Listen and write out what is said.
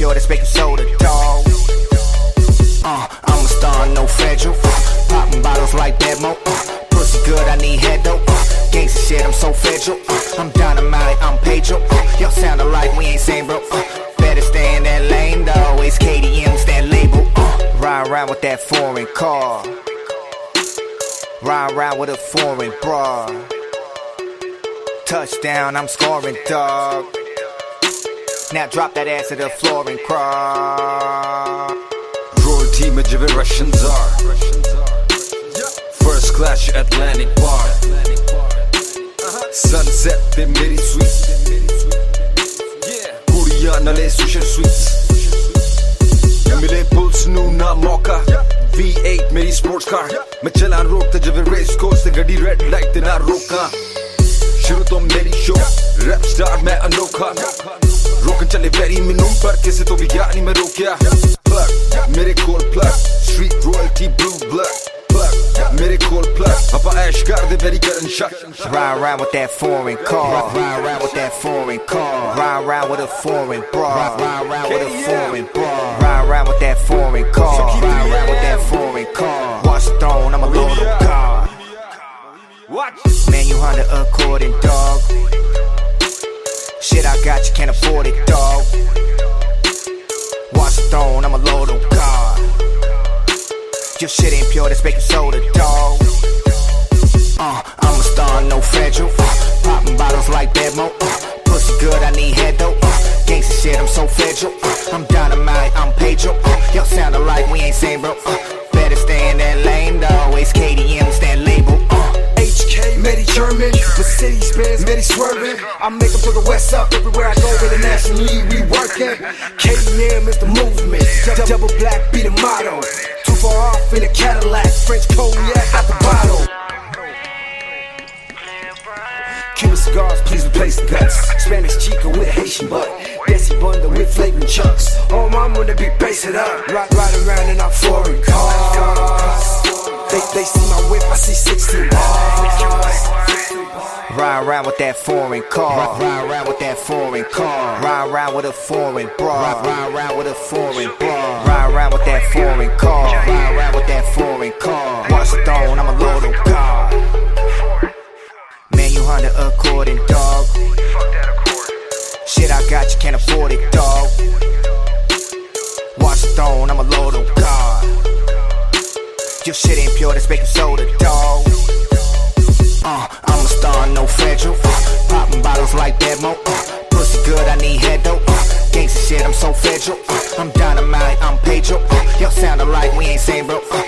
pure, that's baking soda, dog. I'm a star, no federal. Popping bottles like Bedmo. Pussy good, I need head though. Gangsta shit, I'm so federal. I'm dynamite, I'm Pedro. Y'all sound alike, we ain't same, bro. Better stay in that lane though. It's KDM's that label. Ride around with that foreign car. Ride around with a foreign bra. Touchdown, I'm scoring, dog. Now drop that ass to the floor and cry. Royalty में जिवे Russians are. First class Atlantic bar. Sunset पे मेरी suite. कुड़ियां नले सुशर sweets. मिले pools नू ना मौका. V8 मेरी sports car. मैं चला रोकता जिवे race course ते गड्डी red light ते ना रोका. शुरू तो मेरी show. Rap star मैं अनोखा. रोकन चले वेरी मिनूम पर किसी तो भी यार नहीं मैं रोकिया. Plug मेरे कोल plug. Street royalty blue blood. Plug मेरे कोल plug. अपा ऐश कर दे वेरी करन shot. Ride around with that foreign car. Ride around with that foreign car. Ride around with a foreign bra. Ride around with a foreign bra. Ride around with that foreign car. Ride around with that foreign car. Watch the throne, I'm a lord of God. Man, you Honda Accord, dog. Shit I got, you can't afford it, dog. Watch the throne, I'm a lord of God. Your shit ain't pure, that's baking soda, dog. I'm a star, no federal. Popping bottles like Bedmo. Pussy good, I need head though. Gangsta shit, I'm so federal. I'm dynamite, I'm Pedro. Y'all sound alike, we ain't same, bro. Better stay in that lane though. It's KDM's that label. HK, Medi German, Mercedes Benz, Medi swerving. I make them to the west up everywhere I go. Internationally, we working. KDM is the movement. Double black be the motto. Too far off in a Cadillac. French cognac out the bottle. Cuban cigars, please replace the guts. Spanish chica with Haitian butt. Desi bundle with flavoring chunks. Oh, mom, when they be bass it up. Ride around in our foreign cars. They see my whip, I see 16 bars. Ride around with that foreign car. Ride around with that foreign car. Ride around with a foreign bra. Ride around with a foreign bra. Ride around with that foreign car. Ride around with that foreign car. Watch the throne, I'm a lord of God. Man, you Honda Accord, dog. Shit I got, you can't afford it, dog. Watch the throne, I'm a lord of God. Your shit ain't pure, that's baking soda, dog. I'm a star, no federal. Popping bottles like Bedmo. Pussy good, I need head though. Gangsta shit, I'm so federal. I'm dynamite, I'm Pedro. Y'all sound alike, we ain't same, bro.